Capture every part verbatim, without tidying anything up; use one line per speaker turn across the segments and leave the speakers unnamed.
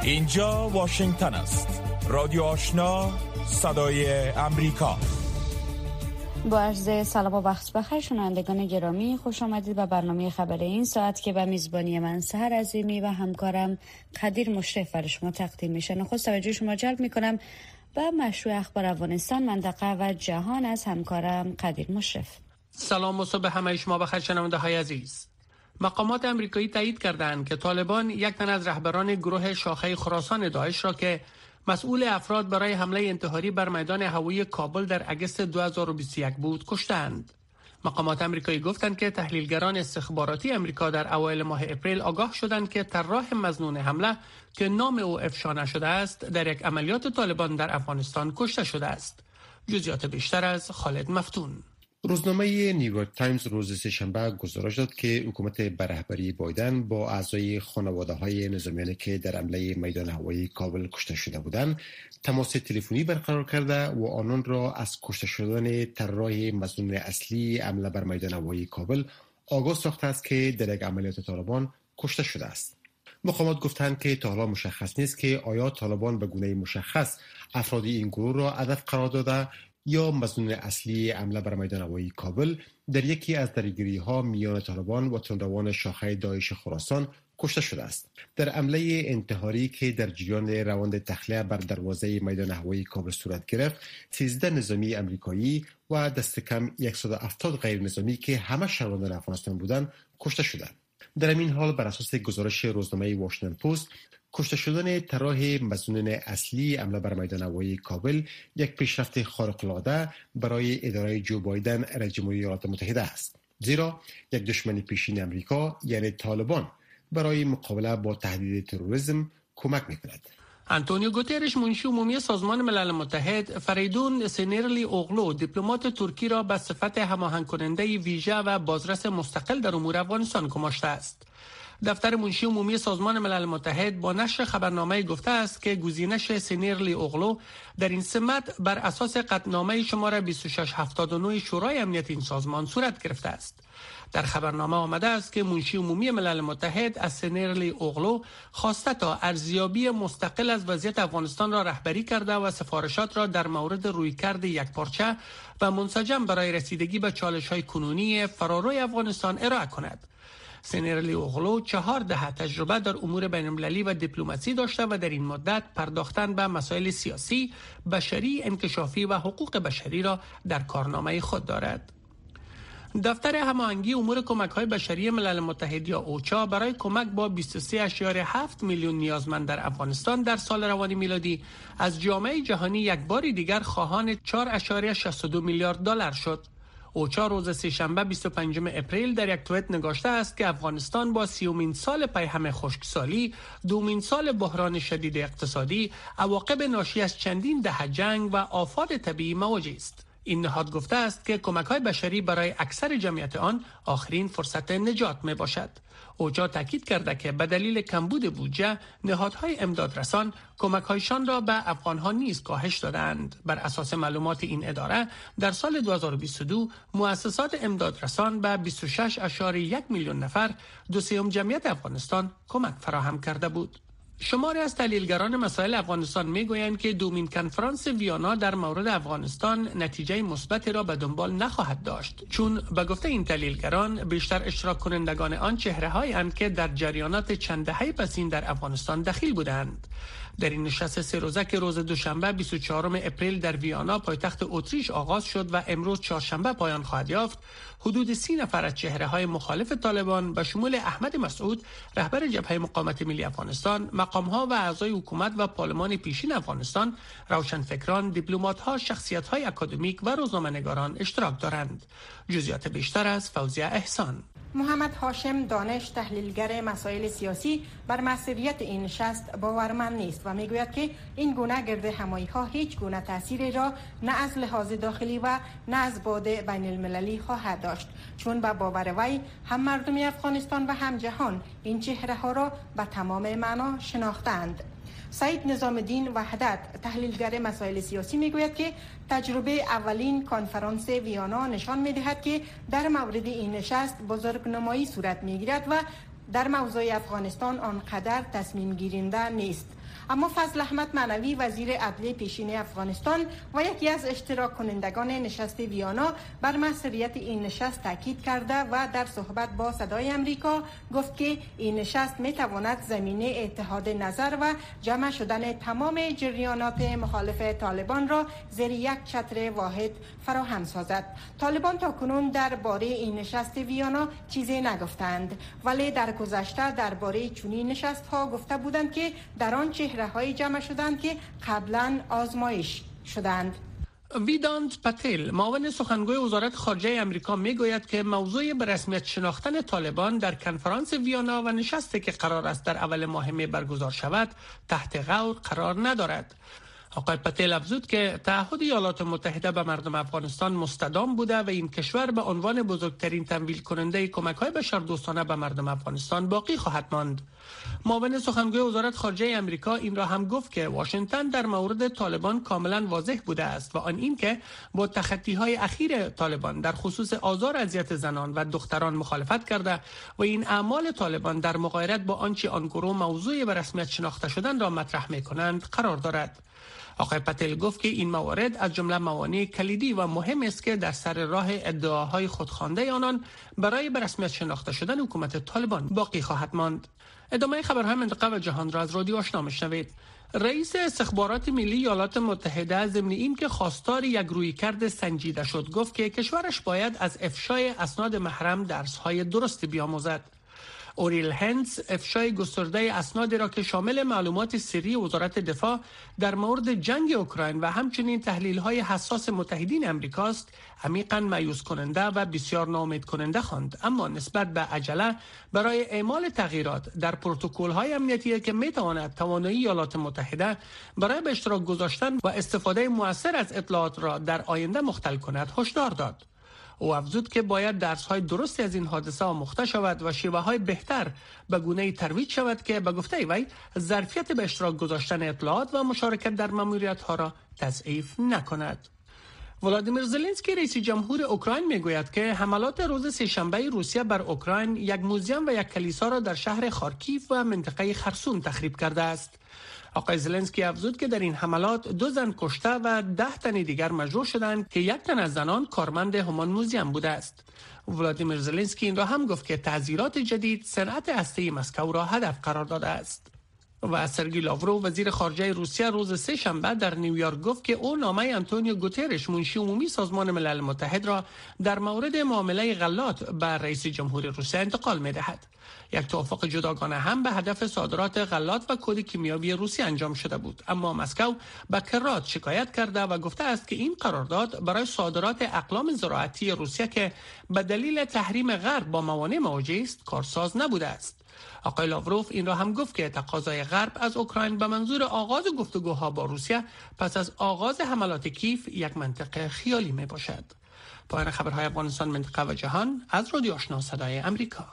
اینجا واشنگتن است. رادیو آشنا، صدای امریکا.
با عرض سلام و وقت بخیر شنوندگان گرامی، خوش آمدید به برنامه خبر این ساعت که به میزبانی من سحر عظیمی و همکارم قدیر مشرف برای شما تقدیم میشه. نخست توجه شما جلب میکنم به مشروع اخبار افغانستان، منطقه و جهان از همکارم قدیر مشرف.
سلام و صبح همه شما بخیر شنونده های عزیز. مقامات امریکایی تایید کردند که طالبان یک تن از رهبران گروه شاخه خراسان داعش را که مسئول افراد برای حمله انتحاری بر میدان هوایی کابل در اگست دو هزار و بیست و یک بود کشتند. مقامات امریکایی گفتند که تحلیلگران استخباراتی امریکا در اوایل ماه اپریل آگاه شدند که طراح مظنون حمله که نام او افشا نشده است در یک عملیات طالبان در افغانستان کشته شده است. جزئیات بیشتر از خالد مفتون.
روزنامه نیویورک تایمز روز سه‌شنبه گزارش داد که حکومت به رهبری بایدن با اعضای خانواده‌های نظامیانی که در حمله میدان هوایی کابل کشته شده بودند تماس تلفنی برقرار کرده و آنان را از کشته شدن طراح مظنون اصلی حمله بر میدان هوایی کابل آگاه ساخته است که در یک عملیات طالبان کشته شده است. مقامات گفتند که تا حالا مشخص نیست که آیا طالبان به گونه مشخص افراد این گروه را هدف قرار داده یا مظنون اصلی حمله بر میدان هوایی کابل در یکی از درگیری‌ها میان طالبان و تندروان شاخه داعش خراسان کشته شده است. در حمله انتحاری که در جریان روند تخلیه بر دروازه میدان هوایی کابل صورت گرفت، سیزده نظامی امریکایی و دست کم صد و هفتاد غیر نظامی که همه شهروندان افغانستان بودند کشته شدند. در این حال بر اساس گزارش روزنامه واشنگتن پست، کشته شدن طراح مظنون اصلی حمله بر میدان هوایی کابل یک پیشرفت خارق‌العاده برای اداره جو بایدن رئیس جمهوری ایالات متحده است، زیرا یک دشمن پیشین امریکا یعنی طالبان برای مقابله با تهدید تروریسم کمک می‌کند.
آنتونیو گوترش منشی عمومی سازمان ملل متحد فریدون سینرلی اوغلو دیپلمات ترکی را به صفت هماهنگ کننده ویژه و بازرس مستقل در امور افغانستان گماشته است. دفتر منشی عمومی سازمان ملل متحد با نشر خبرنامه گفته است که گزینش سینرلی اوغلو در این سمت بر اساس قطعنامه شماره بیست و شش هفتاد و نه شورای امنیت این سازمان صورت گرفته است. در خبرنامه آمده است که منشی عمومی ملل متحد از سینرلی اوغلو خواسته تا ارزیابی مستقل از وضعیت افغانستان را رهبری کرده و سفارشات را در مورد رویکرد یکپارچه و منسجم برای رسیدگی به چالش‌های کنونی فراروی افغانستان ارائه کند. سینرلی اوغلو چهار دهه تجربه در امور بین‌المللی و دیپلماسی داشته و در این مدت پرداختن به مسائل سیاسی، بشری، انکشافی و حقوق بشری را در کارنامه خود دارد. دفتر هماهنگی امور کمک‌های بشری ملل متحد یا اوچا برای کمک با بیست و سه ممیز هفت میلیون نیازمند در افغانستان در سال روان میلادی از جامعه جهانی یک بار دیگر خواهان چهار ممیز شصت و دو میلیارد دلار شد. اوچا روز سه‌شنبه بیست و پنجم اپریل در یک توییت نگاشته است که افغانستان با سیومین سال پیهم خشکسالی، دومین سال بحران شدید اقتصادی، عواقب ناشی از چندین دهه جنگ و آفات طبیعی مواجه است. این نهاد گفته است که کمک‌های بشری برای اکثر جمعیت آن آخرین فرصت نجات می باشد. اوچا تاکید کرده که به دلیل کمبود بودجه نهادهای امدادرسان کمک‌هایشان را به افغان‌ها نیز کاهش دادند. بر اساس معلومات این اداره در سال دو هزار و بیست و دو مؤسسات امدادرسان به بیست و شش ممیز یک میلیون نفر، دو سوم جمعیت افغانستان کمک فراهم کرده بود. شماری از تحلیلگران مسائل افغانستان میگویند که دومین کنفرانس ویانا در مورد افغانستان نتیجه مثبتی را به دنبال نخواهد داشت، چون به گفته این تحلیلگران بیشتر اشتراک کنندگان آن چهره‌هایی اند که در جریانات چند دهه پسین در افغانستان دخیل بودند. در این نشست سه روزه که روز دوشنبه بیست و چهارم اپریل در ویانا پایتخت اتریش آغاز شد و امروز چهارشنبه پایان خواهد یافت، حدود سی نفر از چهره‌های مخالف طالبان به شمول احمد مسعود رهبر جبهه مقاومت ملی افغانستان، مقام‌ها و اعضای حکومت و پارلمان پیشین افغانستان، روشنفکران، دیپلمات‌ها، شخصیت‌های اکادمیک و روزنامه‌نگاران اشتراک دارند. جزئیات بیشتر از فوزیه احسان.
محمد هاشم دانش، تحلیلگر مسائل سیاسی، بر مسئولیت این نشست باورمند نیست و میگوید که این گونه گرد همایی ها هیچ گونه تأثیری را نه از لحاظ داخلی و نه از بعد بین المللی خواهد داشت، چون به باور وی هم مردم افغانستان و هم جهان این چهره ها را به تمام معنا شناختند. سعید نظام الدین وحدت، تحلیلگر مسائل سیاسی، میگوید که تجربه اولین کنفرانس ویانا نشان میدهد که در مورد این نشست بزرگنمایی صورت میگیرد و در موضوع افغانستان آنقدر تصمیم گیرنده نیست. اما فضل احمد معنوی وزیر عدلیه پیشین افغانستان و یکی از اشتراک کنندگان نشست ویانا بر مسئولیت این نشست تاکید کرده و در صحبت با صدای امریکا گفت که این نشست می تواند زمینه اتحاد نظر و جمع شدن تمام جریانات مخالف طالبان را زیر یک چتر واحد فراهم سازد. طالبان تاکنون درباره این نشست ویانا چیزی نگفتند، ولی در گذشته درباره چنین نشست‌ها گفته بودند که در آن چهره‌های جمع شدند که قبلا آزمایش شدند.
ویدانت پتیل، معاون سخنگوی وزارت خارجه آمریکا میگوید که موضوع به رسمیت شناختن طالبان در کنفرانس ویانا و نشستی که قرار است در اول ماه می برگزار شود تحت غور قرار ندارد. آقای پتیل افزود که تعهد ایالات متحده به مردم افغانستان مستدام بوده و این کشور به عنوان بزرگترین تمویل کننده کمک‌های بشردوستانه به مردم افغانستان باقی خواهد ماند. معاون سخنگوی وزارت خارجه آمریکا این را هم گفت که واشنگتن در مورد طالبان کاملا واضح بوده است و آن این که با تخطی‌های اخیر طالبان در خصوص آزار اذیت زنان و دختران مخالفت کرده و این اعمال طالبان در مغایرت با آنچه آن گروه موضوع به رسمیت شناخته شدن را مطرح می‌کنند قرار دارد. آقای پتیل گفت که این موارد از جمله موانع کلیدی و مهم است که در سر راه ادعاهای خودخوانده آنان برای به رسمیت شناخته شدن حکومت طالبان باقی خواهد ماند. ادامه خبرهای منطقه و جهان را از رادیو آشنا میشنوید. رئیس استخبارات ملی ایالات متحده ضمن این که خواستار یک رویکرد سنجیده شد گفت که کشورش باید از افشای اسناد محرم درس‌های درستی بیاموزد. اوریل هنز افشای گسترده اسنادی را که شامل معلومات سری وزارت دفاع در مورد جنگ اوکراین و همچنین تحلیل‌های حساس متحدین امریکاست عمیقاً مایوس کننده و بسیار ناامید کننده خواند، اما نسبت به عجله برای اعمال تغییرات در پروتکل‌های امنیتی که می‌تواند توانایی ایالات متحده برای به اشتراک گذاشتن و استفاده مؤثر از اطلاعات را در آینده مختل کند هشدار داد. او افزود که باید درس‌های درستی از این حادثه آموخته شود و شیوه‌های بهتر به گونه‌ای ترویج شود که به گفته وی ظرفیت به اشتراک گذاشتن اطلاعات و مشارکت در ماموریت‌ها را تضعیف نکند. ولادیمیر زلنسکی رئیس جمهور اوکراین میگوید که حملات روز سه‌شنبه روسیه بر اوکراین یک موزیم و یک کلیسا را در شهر خارکیف و منطقه خرسون تخریب کرده است. آقای زلنسکی افزود که در این حملات دو زن کشته و ده تن دیگر مجروح شدند که یک تن از زنان کارمند همان موزیم بوده است. ولادیمیر زلنسکی این را هم گفت که تعزیرات جدید صنعت هسته‌ای مسکو را هدف قرار داده است. و سرگئی لاورو وزیر خارجه روسیه روز سه شنبه در نیویورک گفت که او نامه آنتونیو گوترش منشی عمومی سازمان ملل متحد را در مورد معامله غلات به رئیس جمهور روسیه انتقال می‌دهد. یک توافق جداگانه هم به هدف صادرات غلات و کد کیمیایی روسیه انجام شده بود، اما مسکو به کرات شکایت کرده و گفته است که این قرارداد برای صادرات اقلام زراعتی روسیه که به دلیل تحریم غرب با موانع مواجه است کارساز نبوده است. آقای لاوروف این را هم گفت که تقاضای غرب از اوکراین به منظور آغاز گفتگوها با روسیه پس از آغاز حملات کیف یک منطقه خیالی می باشد. پایان خبرهای افغانستان، منطقه و جهان از رادیو آشنا صدای امریکا.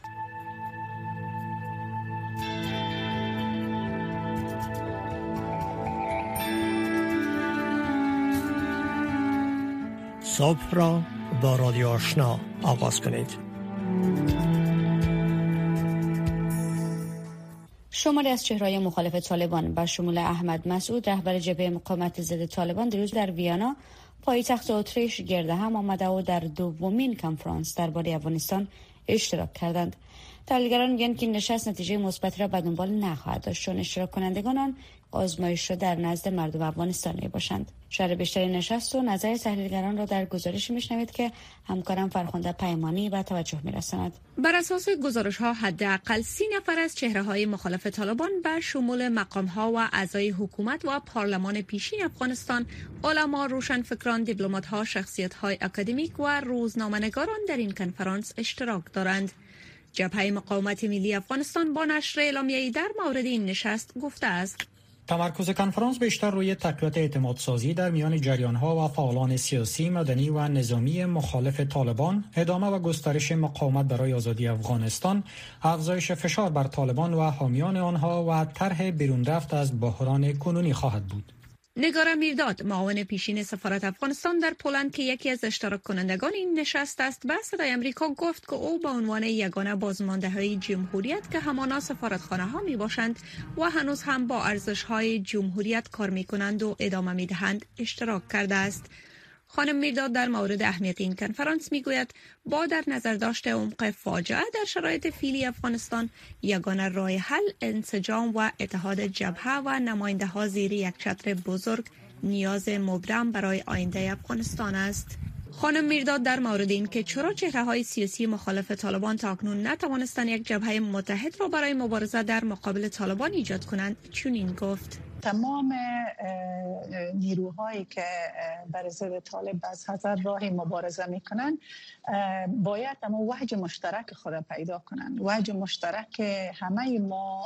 صبح را با رادیو آشنا آغاز کنید.
شماری از چهره‌های مخالف طالبان به شمول احمد مسعود رهبر جبهه مقاومت ضد طالبان دیروز در ویانا پایتخت اتریش گرد هم آمده و در دومین کنفرانس درباره افغانستان اشتراک کردند. تحلیلگران میگن که این نشست نتیجه مثبتی را به دنبال نخواهد داشت، چون اشتراک کنندگان آن آزمایش را در نزد مردم افغانستان میباشند. شرح بیشتری نشست و نظر تحلیلگران را در گزارشی میشنوید که همکارم فرخنده پیمانی و توجه میرساند.
بر اساس گزارش‌ها حداقل سی نفر از چهره‌های مخالف طالبان به شمول مقام‌ها و اعضای حکومت و پارلمان پیشین افغانستان، علما، روشنفکران، دیپلمات‌ها، شخصیت‌های اکادمیک و روزنامه‌نگاران در این کنفرانس اشتراک دارند. جبهه مقاومت ملی افغانستان با نشر اعلامیه‌ای در مورد این نشست گفته است:
تمرکز کنفرانس بیشتر روی تقویت اعتماد سازی در میان جریان‌ها و فعالان سیاسی، مدنی و نظامی مخالف طالبان، ادامه و گسترش مقاومت برای آزادی افغانستان، افزایش فشار بر طالبان و حامیان آنها و طرح بیرون رفت از بحران کنونی خواهد بود.
نگارا میرداد، معاون پیشین سفارت افغانستان در پولند که یکی از اشتراک کنندگان این نشست است، به صدای آمریکا گفت که او به عنوان یگانه بازمانده‌های جمهوریت که همانا سفارتخانه‌ها میباشند و هنوز هم با ارزش‌های جمهوریت کار میکنند و ادامه میدهند اشتراک کرده است. خانم میرداد در مورد اهمیت این کنفرانس میگوید با در نظر داشته عمق فاجعه در شرایط فعلی افغانستان، یگانه راه حل انسجام و اتحاد جبهه و نماینده ها زیر یک چتر بزرگ نیاز مبرم برای آینده افغانستان است. خانم میرداد در مورد این که چرا چهره‌های سیاسی مخالف طالبان تاکنون نتوانستند یک جبهه متحد را برای مبارزه در مقابل طالبان ایجاد کنند چنین گفت:
تمام نیروهایی که بر ضد طالب از هزار راهی مبارزه میکنن باید اما وجه مشترک خود پیدا کنن، وجه مشترک همه ما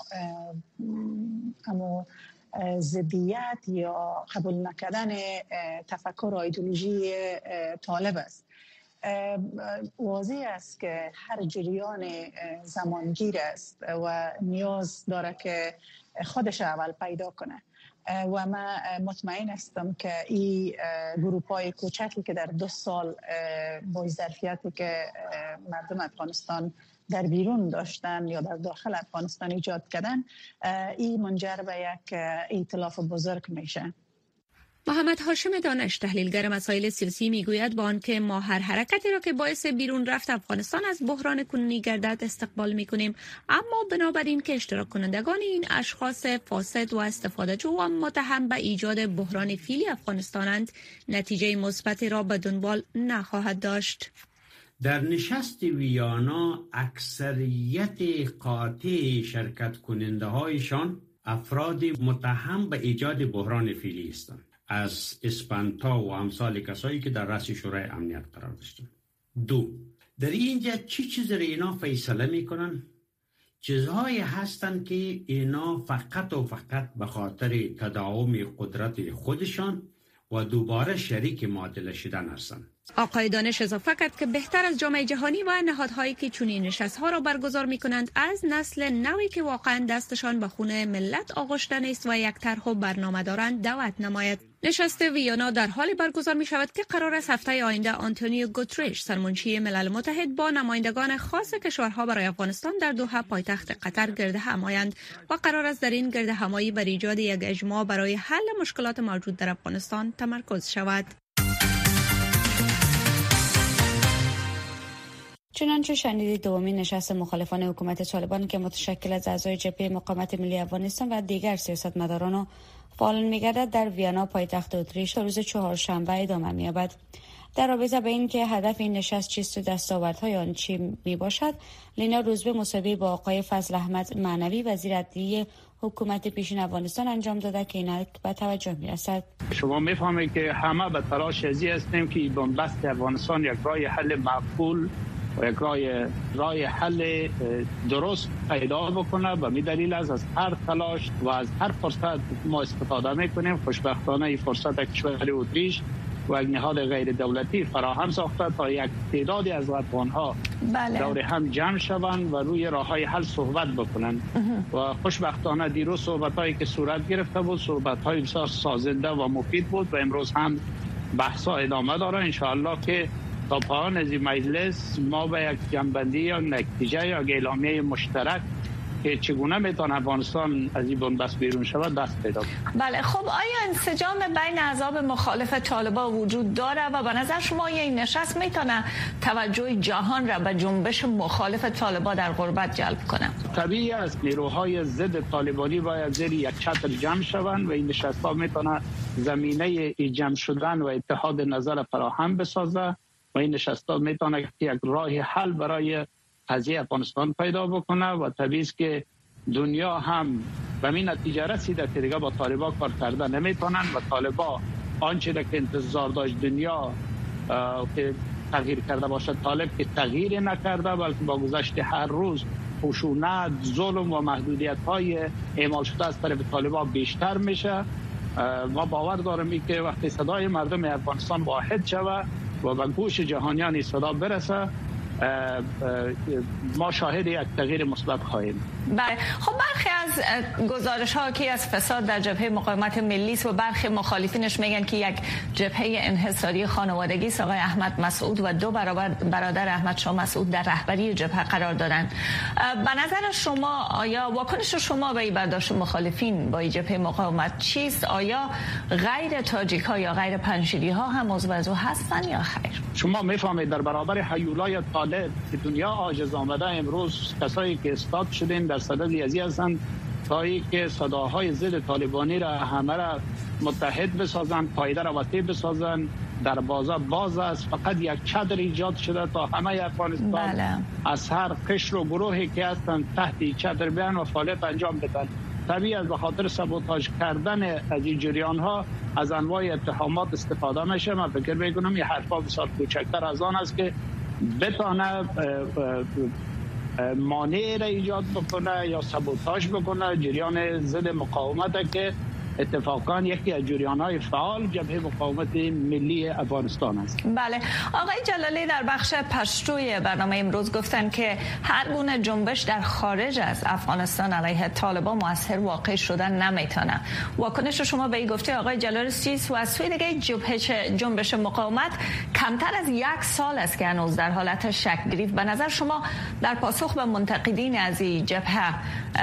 اما ضدیت یا قبول نکردن تفکر و ایدئولوژی طالب است. واضح است که هر جریان زمانگیر است و نیاز داره که خودش اول پیدا کنه و من مطمئن هستم که این گروپ های کوچکی که در دو سال با ظرفیتی که مردم افغانستان در بیرون داشتن یا در داخل افغانستان ایجاد کردن، این منجر به یک ائتلاف بزرگ میشه.
محمد هاشم دانش، تحلیلگر مسائل سیاسی، میگوید با آنکه ما هر حرکتی را که باعث بیرون رفت افغانستان از بحران کنونی گردد استقبال میکنیم، اما بنابراین که اشتراک کنندگان این اشخاص فاسد و استفاده جو و متهم به ایجاد بحران فعلی افغانستانند، نتیجه مثبتی را به دنبال نخواهد داشت.
در نشست ویانا اکثریت قاطع شرکت کننده هایشان افراد متهم به ایجاد بحران فعلی هستند، از اسپانتا و امثال کسایی که در رأس شورای امنیت قرار داشتند. دو، در اینجا چی چیز را اینا فیصله میکنن؟ چیزهایی هستند که اینا فقط و فقط به خاطر تداوم قدرت خودشان و دوباره شریک معادله شدن هستند.
آقای دانش اضافه کرد که بهتر از جامعه جهانی و نهادهایی که چنین نشست‌ها را برگزار می‌کنند از نسل نوی که واقعا دستشان به خون ملت آغشته نیست و یک طرح و برنامه دارند دعوت نماید. نشست ویانا در حالی برگزار می شود که قرار است هفته آینده آنتونیو گوترش، سرمنشی ملل متحد، با نمایندگان خاص کشورها برای افغانستان در دوحه پایتخت قطر گرد هم آیند و قرار است در این گرد همایی بر ایجاد یک اجماع برای حل مشکلات موجود در افغانستان تمرکز شود.
چنانچه شنیدید، دومین نشست مخالفان حکومت طالبان که متشکل از اعضای جبهه مقاومت ملی افغانستان و دیگر سیاستمداران و فعالان می‌گردد در ویانا پایتخت اتریش تا روز چهارشنبه ادامه می‌یابد. در رابطه به این که هدف این نشست چیست و دستاوردهای آن چی میباشد، لینا روزبه مصاحبه با آقای فضل احمد معنوی وزیر عدلیه حکومت پیشین افغانستان انجام داده که اینک به توجه میرسد.
شما میفهمید که همه به تلاش ازی هستیم که بنبست افغانستان یک راه حل معقول و یک راه راه حل درست پیدا بکنه و می دلیل از از هر تلاش و از هر فرصت ما استفاده میکنیم. خوشبختانه این فرصت کشور اتریش و یک نهاد غیر دولتی فراهم ساخته تا یک تعدادی از افغان‌ها بله. دور هم جمع شوند و روی راه‌های حل صحبت بکنند و خوشبختانه دیروز صحبت‌هایی که صورت گرفته بود صحبت‌های بسیار سازنده و مفید بود و امروز هم بحث‌ها ادامه داره. ان شاء الله که تا پایان از این مجلس ما به یک جنبندی یا نتیجه یا اعلامیه مشترک که چگونه میتونه افغانستان از این بنبست بیرون شود دست پیدا کنه.
بله، خب آیا انسجام بین احزاب مخالف طالبان وجود داره و به نظر شما این نشست میتونه توجه جهان را به جنبش مخالف طالبان در غربت جلب کنه؟
طبیعی است نیروهای ضد طالبانی باید زیر یک چتر جمع شوند و این نشست‌ها میتونه زمینه جمع شدن و اتحاد نظر فراهم بسازه و این نشست‌ها میتونه یک راه حل برای قضیه افغانستان پیدا بکنه و طبیعی است که دنیا هم به این نتیجه رسیده که دیگه با طالبان کار کرده نمیتونن و طالبان آنچه که انتظار داشت دنیا که تغییر کرده باشه طالب که تغییر نکرده بلکه با گذشت هر روز خشونت، ظلم و محدودیت‌های اعمال شده از طرف طالبان بیشتر میشه. ما باور داریم که وقتی صدای مردم افغانستان واحد شود و به گوش جهانیان صدا برسه ما شاهد یک تغییر مثبت خواهیم.
بله. خب برخی از گزارش ها که از فساد در جبهه مقاومت ملی است و برخی مخالفینش میگن که یک جبهه انحصاری خانوادگی است. آقای احمد مسعود و دو برابر برادر احمد شاه مسعود در رهبری جبهه قرار دارند. به نظر شما آیا واکنش شما به این برداشت مخالفین با این جبهه مقاومت چیست؟ آیا غیر تاجیک ها یا غیر پنجشیری ها هم عضو از او هستند یا خیر؟
شما میفهمید در برابر هیولای طالب که دنیا عاجز آمده، امروز کسایی که استاد شدن در صدد یزی هستند تا اینکه صداهای ضد طالبانی را همه را متحد بسازند، پایده را وسیع بسازند. در بازار باز است، فقط یک چادر ایجاد شده تا همه افغانستان بله. از هر قشر و گروهی که هستند تحت چادر بیان و فعالیت انجام بدن. طبیعی است به خاطر سابوتاژ کردن از این جریان ها از انواع اتهامات استفاده میشه. من فکر میکنم این حرفا بسیار کوچکتر از آن است که بتانه مانع را ایجاد بکنه یا سابوتاژ بکنه جریان ضد مقاومت که اتفاقا یکی از جریان‌های فعال جبهه مقاومت ملی افغانستان است.
بله. آقای جلالی در بخش پشتوی برنامه امروز گفتن که هر گونه جنبش در خارج از افغانستان علیه طالبان مؤثر واقع شدن نمیتونه. واکنش شما به این گفته آقای جلالی چیست و از سوی دیگه جبهه جنبش مقاومت کمتر از یک سال است که هنوز در حالت شکل گرفت. به نظر شما در پاسخ به منتقدین از این جبهه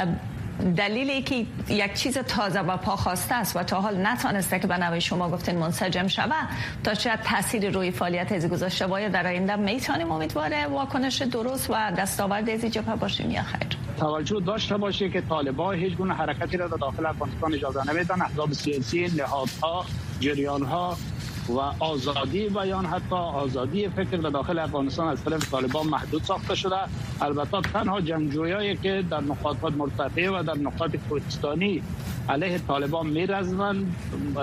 دلیلی که یک چیز تازه و پاخواسته است و تا حال نتونسته که به نوع شما گفتین منسجم شود تا چه تأثیر روی فعالیت از گذاشته باید در آینده میتونیم امیدواره واکنش درست و دستاورد از جبهه باشیم یا خیر؟
توجه داشته باشه که طالبان هیچ گونه حرکتی را در داخل افغانستان اجازه نمیدن. احزاب سیاسی، نهادها، جریانها و آزادی بیان، حتی آزادی فکر در داخل افغانستان از طرف طالبان محدود ساخته شده. البته تنها جنگجویایی که در نقاط مرتفع و در نقاط کوهستانی علیه طالبان میرزمند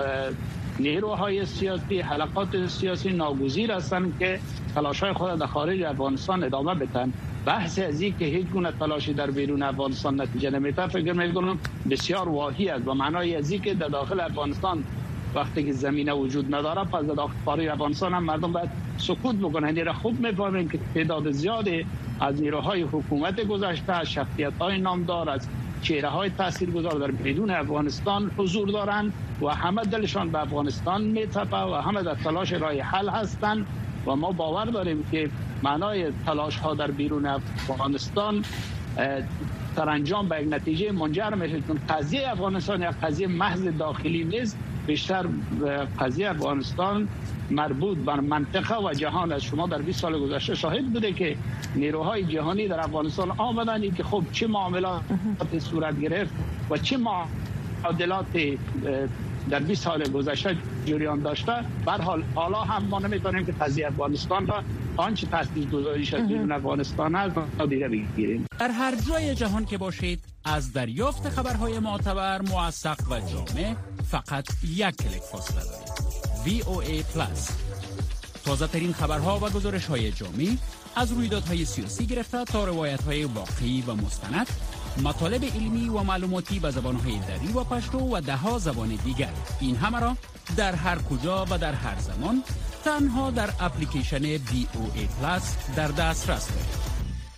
نیروهای سیاسی، حلقات سیاسی ناگزیر هستند که تلاش‌های خود در خارج افغانستان ادامه بدن. بحث از این که هیچ گونه تلاشی در بیرون افغانستان نتیجه نمیده فکر می‌کنم بسیار واهی است و معنای از این که در داخل افغانستان وقتی که زمینه وجود نداره پس در داخل خارج افغانستان هم مردم باید سکوت بکنن. این را خوب می‌فهمیم که تعداد زیادی از نیروهای حکومت گذشته، از شخصیت‌های نامدار، از چهره‌های تاثیرگذار در بیرون افغانستان حضور دارند و همه دلشان به افغانستان می‌تپه و همه در تلاش راه حل هستند و ما باور داریم که معنای تلاش‌ها در بیرون افغانستان سرانجام به یک نتیجه منجر میشه. چون قضیه افغانستان یک قضیه محض داخلی نیست، بیشتر قضیه افغانستان مربوط به منطقه و جهان است. شما در بیست سال گذشته شاهد بوده که نیروهای جهانی در افغانستان آمدند که خب چه معاملات صورت گرفت و چه معادلات در بیست سال گذشته جریان داشته. به هر حال حالا هم ما نمیتونیم که قضیه افغانستان را آنچه تاثیرگذاریش از بیرون افغانستان است نادیده بگیریم.
در هر جای جهان که باشید از دریافت خبرهای معتبر، موثق و جامع فقط یک کلیک فاصله دارید. وی او ای پلاس، تازه ترین خبرها و گزارش های جامع از رویدادهای سیاسی گرفته تا روایت های واقعی و مستند، مطالب علمی و معلوماتی به زبانهای دری و پشتو و ده ها زبان دیگر. این همه را در هر کجا و در هر زمان تنها در اپلیکیشن وی او ای پلاس در دسترس دارید.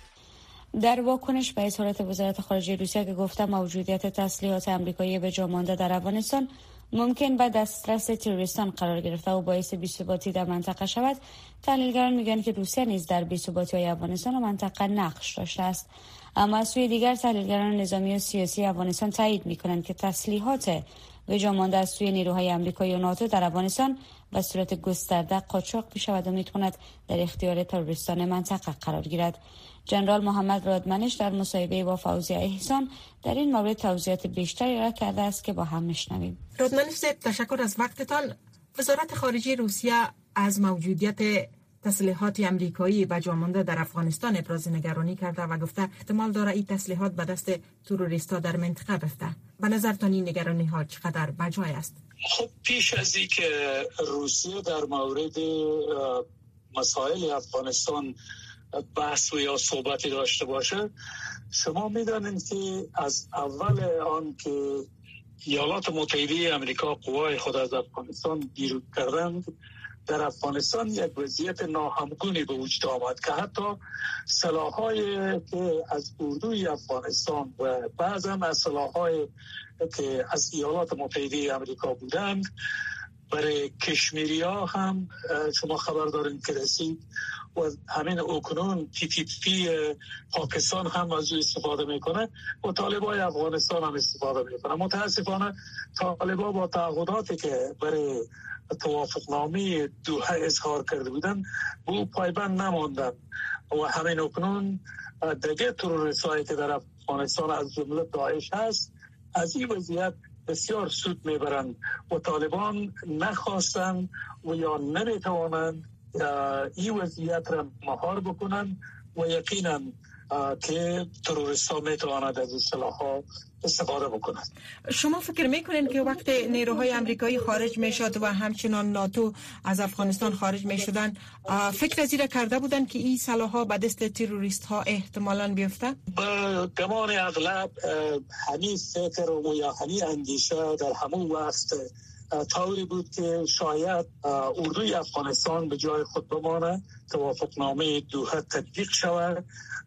در واکنش به اظهارات وزارت خارجه روسیه که گفته موجودیت تسلیحات آمریکایی به جا مانده در افغانستان ممکن به دسترس تروریستان قرار گرفته و باعث بی‌ثباتی در منطقه شود، تحلیلگران میگن که روسیه نیز در بی‌ثباتی‌های افغانستان و منطقه نقش داشته است. اما از سوی دیگر تحلیلگران نظامی و سیاسی افغانستان تایید میکنند که تسلیحات به جا مانده از سوی نیروهای آمریکایی و ناتو در افغانستان به صورت گسترده قاچاق می‌شود و میتواند در اختیار تروریستان منطقه قرار گیرد. جنرال محمد رادمنش در مصاحبه با فوزیه احسان در این مورد توضیحات بیشتری را کرده است که با هم میشنویم.
رادمنش صاحب، تشکر از وقتتان. وزارت خارجه روسیه از موجودیت تسلیحات آمریکایی به جا مانده در افغانستان ابراز نگرانی کرده و گفته احتمال داره این تسلیحات به دست تروریست‌ها در منطقه بفته. به نظرتان این نگرانی ها چقدر بجای است؟
خب پیش از این که روسیه در مورد مسائل افغانستان بحث و یا صحبتی داشته باشه، شما میدانید که از اول آن که ایالات متحده آمریکا قوای خود از افغانستان بیرون کردند، در افغانستان یک وضعیت ناهمگونی به وجود آمد که حتی سلاح‌های که از اردوی افغانستان و بعضا از سلاح‌های که از ایالات متحده آمریکا بودند برای کشمیری‌ها هم شما خبر دارین که رسید و همین اکنون تی تی پی پاکستان هم از او استفاده میکنه و طالبای افغانستان هم استفاده میکنه. متاسفانه طالبا با تعهداتی که برای توافقنامه دوحه اظهار کرده بودن به او پایبند نماندن و همین اکنون دیگه تروریست‌هایی که در افغانستان از جمله داعش هست از این وضعیت بسیار سود میبرند و طالبان نخواستند و یا نمیتوانند این وضعیت را مهار بکنند و یقینا که تروریست ها میتوانند از اصطلاح ها استفاده بکنند.
شما فکر میکنین که وقت نیروهای امریکایی خارج میشد و همچنان ناتو از افغانستان خارج میشدن فکر از این کرده بودن که این سلاح‌ها به دست تروریست ها احتمالاً بیفته؟
با گمان اغلب همین فکر و یا همین اندیشه در همون وقت طوری بود که شاید اردوی افغانستان به جای خود بمانه، توافقنامه دوحه تطبیق شود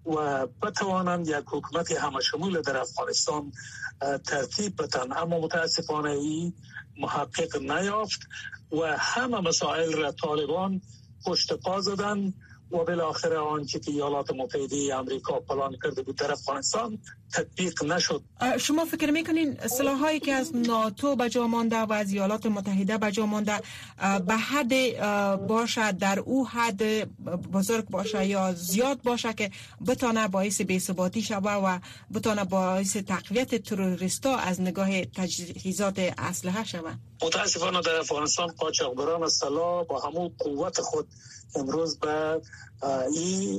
و بتوانند یک حکومت همشمول در افغانستان ترتیب بدن. اما متاسفانه این محقق نیافت و همه مسائل را طالبان پشت پا زدن و بالاخره آنچه که ایالات متحده آمریکا پلان کرده بود در افغانستان تطبیق نشد.
شما فکر میکنین سلاحایی که از ناتو به جا مانده و از ایالات متحده به جا مانده به حد باشه، در او حد بزرگ باشه یا زیاد باشه که بتونه باعث بی‌ثباتی شوه و بتونه باعث تقویت تروریستا از نگاه تجهیزات اسلحه شوه؟
متاسفانه در افغانستان قاچاقبران سلاح با همون قوت خود امروز به این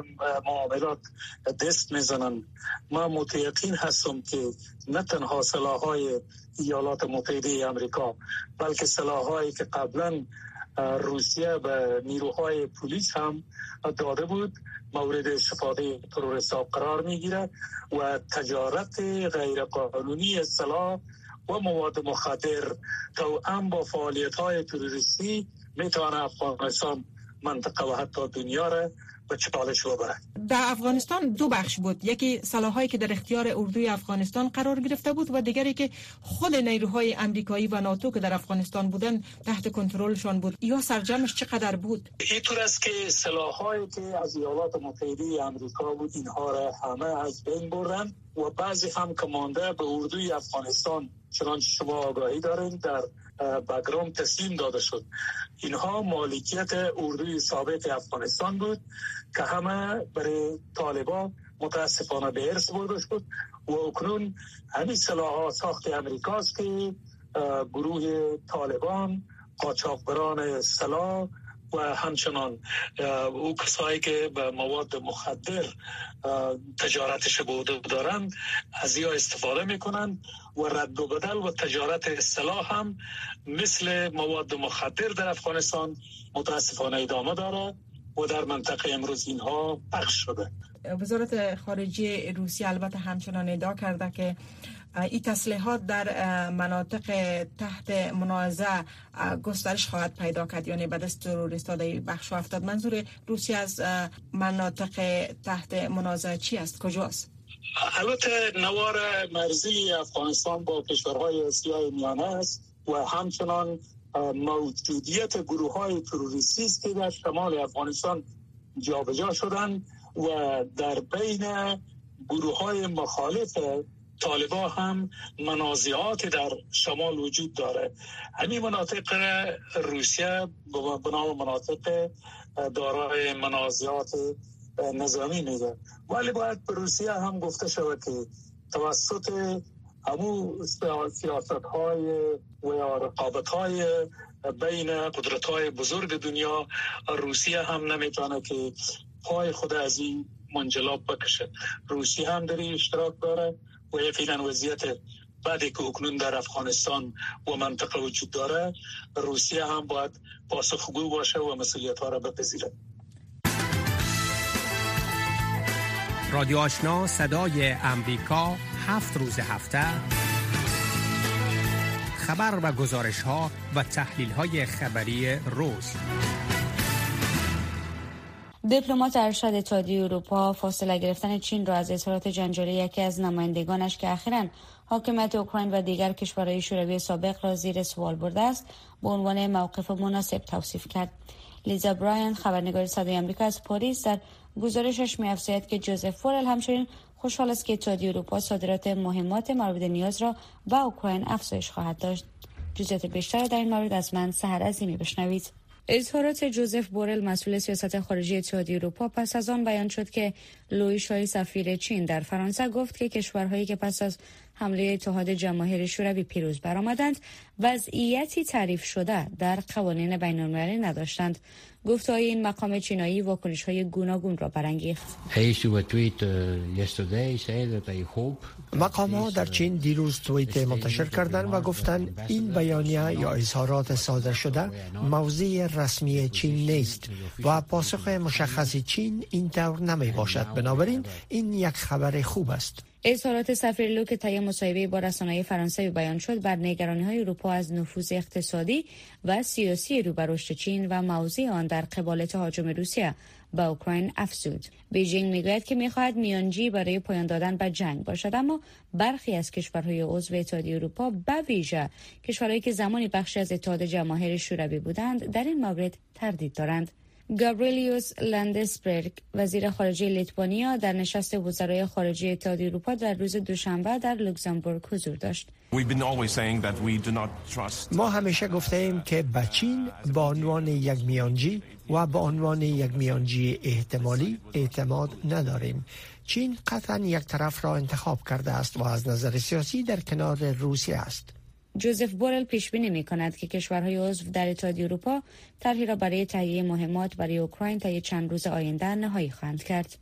معاملات دست میزنن. من متیقن هستم که نه تنها سلاح‌های ایالات متحده آمریکا بلکه سلاح‌هایی که قبلا روسیه به نیروهای پلیس هم داده بود مورد استفاده تروریست‌ها قرار میگیره و تجارت غیرقانونی سلاح و مواد مخدر توأم با فعالیت‌های تروریستی میتونه افغانستان منطقه و حتی دنیا را به چالش ببره.
در افغانستان دو بخش بود، یکی سلاحایی که در اختیار اردوی افغانستان قرار گرفته بود و دیگری که خود نیروهای امریکایی و ناتو که در افغانستان بودن تحت کنترلشان بود. یا سرجمش چقدر بود؟
اینطور است که سلاحایی که از ایالات متحده آمریکا بود اینها را همه از بین بردن و بعضی هم که مانده به اردوی افغانستان چنانچه شما آگاهی دارین در بگرام تسلیم داده شد. اینها مالکیت اردوی سابق افغانستان بود که همه برای طالبان متاسفانه به ارث برده شد و اکنون همین سلاح‌ها ساخت امریکاست که گروه طالبان، قاچاقبران سلاح و همچنان او کسایی که به مواد مخدر تجارتش بوده دارند از یا استفاده میکنن و رد و بدل و تجارت سلاح هم مثل مواد مخدر در افغانستان متاسفانه ادامه داره و در منطقه امروز اینها پخش شده.
وزارت خارجه روسیه البته همچنان ادعا کرده که این تسلیحات در مناطق تحت منازعه گسترش خواهد پیدا کرد، یعنی به دست تروریست‌ها در بخش افتاد. منظور روسیه از مناطق تحت منازعه چی است؟ کجاست؟
البته نوار مرزی افغانستان با کشورهای آسیای میانه است و همچنان موجودیت گروه‌های تروریستی است که در شمال افغانستان جابجا شدند و در بین گروه‌های مخالف طالبان هم منازعات در شمال وجود داره. همین مناطق روسیه به نام مناطق دارای منازعات نظامی میگه، ولی باید به روسیه هم گفته شود که توسط همون سیاست‌های و رقابت‌های بین قدرت‌های بزرگ دنیا روسیه هم نمیتونه که پای خود از این منجلاب بکشه. روسیه هم در این اشتراک داره و یقینا وضعیت بعدی که اکنون در افغانستان و منطقه وجود داره روسیه هم باید پاسخگو باشه و مسئولیت‌ها را بپذیره.
رادیو آشنا صدای امریکا هفت روز هفته خبر و گزارش ها و تحلیل های خبری روز.
دیپلمات ارشد اتحادیه اروپا فاصله گرفتن چین را از اظهارات جنجالی یکی از نمایندگانش که اخیراً حاکمیت اوکراین و دیگر کشورهای شوروی سابق را زیر سوال برده است به عنوان موقف مناسب توصیف کرد. لیزا براین، خبرنگار صدای آمریکا از پاریس، در گزارشش می‌افزاید که جوزف بورل همچنین خوشحال است که اتحادیه اروپا صادرات مهمات مورد نیاز را به اوکراین افزایش خواهد داشت. جزئیات بیشتر در این مورد از من سحر عظیمی بشنوید. اظهارات جوزف بورل مسئول سیاست خارجی اتحادیه اروپا پس از آن بیان شد که لوئی شای سفیر چین در فرانسه گفت که کشورهایی که پس از حمله اتحاد جماهیر شوروی پیروز برآمدند وضعیتی تعریف شده در قوانین بین‌المللی نداشتند. گفته‌های این مقام چینایی واکنش‌های گوناگون را برانگیخت.
مقام‌ها در چین دیروز توییت منتشر کردند و گفتند این بیانیه یا اظهارات صادر شده موضع رسمی چین نیست و پاسخ مشخص چین این طور نمی باشد. بنابراین این یک خبر خوب است.
اظهارات سفیر لو که طی مصاحبه با رسانه‌های فرانسوی بیان شد بر نگرانی‌های اروپا از نفوذ اقتصادی و سیاسی رو به رشد چین و موضع آن در قبال تهاجم روسیه به اوکراین افزود. بیجینگ میگوید که می‌خواهد میانجی برای پایان دادن به جنگ باشد، اما برخی از کشورهای عضو اتحادیه اروپا به ویژه کشورهایی که زمانی بخشی از اتحاد جماهیر شوروی بودند در این مورد تردید دارند. گابریلیوس لندسبرگ، وزیر خارجه لیتوانیا، در نشست وزرای خارجه اتحادیه اروپا در روز دوشنبه در لوکزامبورگ حضور داشت.
ما همیشه گفته ایم که به چین به عنوان یک میانجی و به عنوان یک میانجی احتمالی اعتماد نداریم. چین قطعا یک طرف را انتخاب کرده است و از نظر سیاسی در کنار روسیه است.
جوزف بورل پیش بینی می‌کند که کشورهای عضو در اتحادیه اروپا طرحی را برای تهیه مهمات برای اوکراین طی چند روز آینده نهایی خواهند کرد.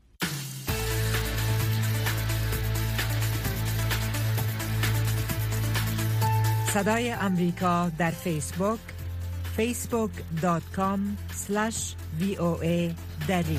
صدای امریکا در فیسبوک فیسبوک دات کام اسلش وی او ای دری.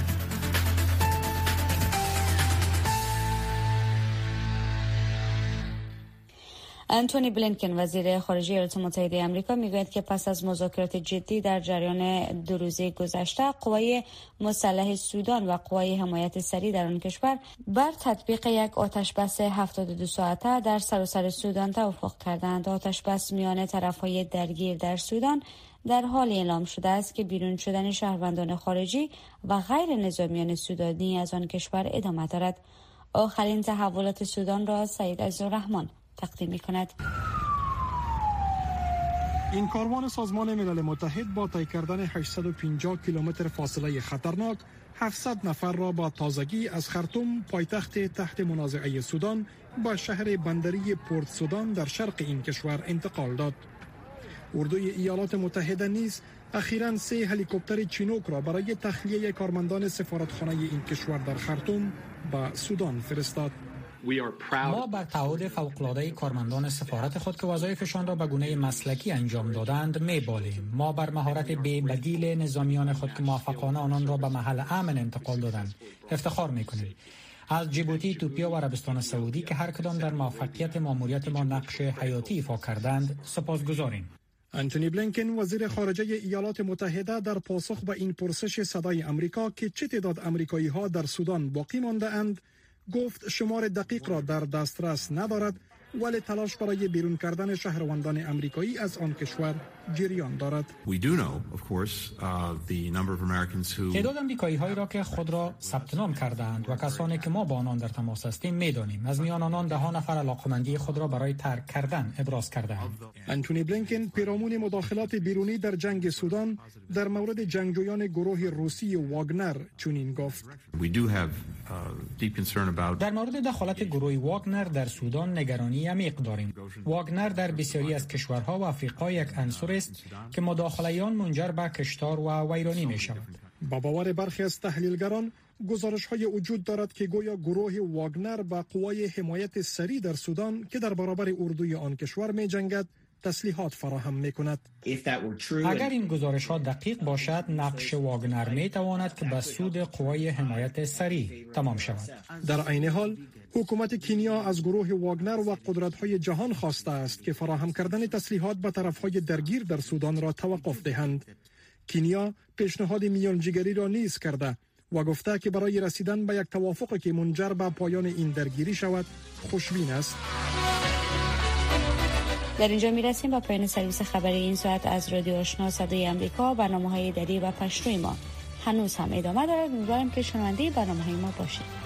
انتونی بلینکن، وزیر خارجه ایالات متحده آمریکا، میگوید که پس از مذاکرات جدی در جریان دو روزه گذشته، قوای مسلح سودان و قوای حمایت سریع در آن کشور بر تطبیق یک آتشبس هفتاد و دو ساعته در سراسر سودان توافق کردند. آتشبس میان طرفهای درگیر در سودان در حال اعلام شده است که بیرون شدن شهروندان خارجی و غیر نظامیان سودانی از آن کشور ادامه دارد. آخرین تحولات سودان را سید عزیزالرحمن تقدیم می‌کند.
این کاروان سازمان ملل متحد با طی کردن هشتصد و پنجاه کیلومتر فاصله خطرناک هفتصد نفر را با تازگی از خرطوم، پایتخت تحت منازعه سودان، به شهر بندری پورت سودان در شرق این کشور انتقال داد. اردوی ایالات متحده نیز اخیراً سه هلیکوپتر چینوک را برای تخلیه کارمندان سفارتخانه این کشور در خرطوم به سودان فرستاد.
ما بر تعهد فوق‌العاده کارمندان سفارت خود که وظایفشان را به گونه مسلکی انجام دادند می‌بالیم. ما بر مهارت بی‌بدیل نظامیان خود که موفقانه آنان را به محل امن انتقال دادند افتخار می‌کنیم. از جیبوتی، ایتوپیا و عربستان سعودی که هر کدام در موفقیت ماموریت ما نقش حیاتی ایفا کردند سپاسگزاریم.
انتونی بلینکن، وزیر خارجه ایالات متحده، در پاسخ به این پرسش صدای آمریکا که چه تعداد آمریکایی‌ها در سودان باقی مانده اند، گفت شمار دقیق را در دسترس ندارد، ولی تلاش برای بیرون کردن شهروندان آمریکایی از آن کشور جریان دارد.
تعداد آمریکایی هایی را که خود را ثبت نام کردند و کسانی که ما با آنان در تماس هستیم میدانیم. از میان آنان ده ها نفر علاقمندی خود را برای ترک کردن ابراز کردند.
انتونی بلینکن پیرامون مداخلات بیرونی در جنگ سودان در مورد جنگجویان گروه روسی واگنر چنین گفت:
در مورد دخالت گروه واگنر در سودان نگرانی عمیق داریم. واگنر در بسیاری از کشورها و آفریقا یک عنصر است که مداخله آن منجر به کشتار و ویرانی می شود.
با باور برخی از تحلیلگران، گزارش‌های وجود دارد که گویا گروه واگنر با قوای حمایت سریع در سودان که در برابر اردوی آن کشور می جنگد تسلیحات فراهم می‌کند.
اگر این گزارش ها دقیق باشد، نقش واگنر می تواند که به سود قوای حمایت سریع تمام شود.
در عین حال حکومت کنیا از گروه واگنر و قدرت‌های جهان خواسته است که فراهم کردن تسلیحات به طرف‌های درگیر در سودان را توقف دهند. کنیا پیشنهاد میانجیگری را نیز کرده و گفته که برای رسیدن به یک توافقی که منجر به پایان این درگیری شود خوشبین است.
در اینجا میرسیم با پایان سرویس خبری این ساعت از رادیو آشنا صدای آمریکا. برنامه‌های دری و پشتوی ما هنوز هم ادامه دارد. امیدوارم که شنونده برنامه‌های ما باشید.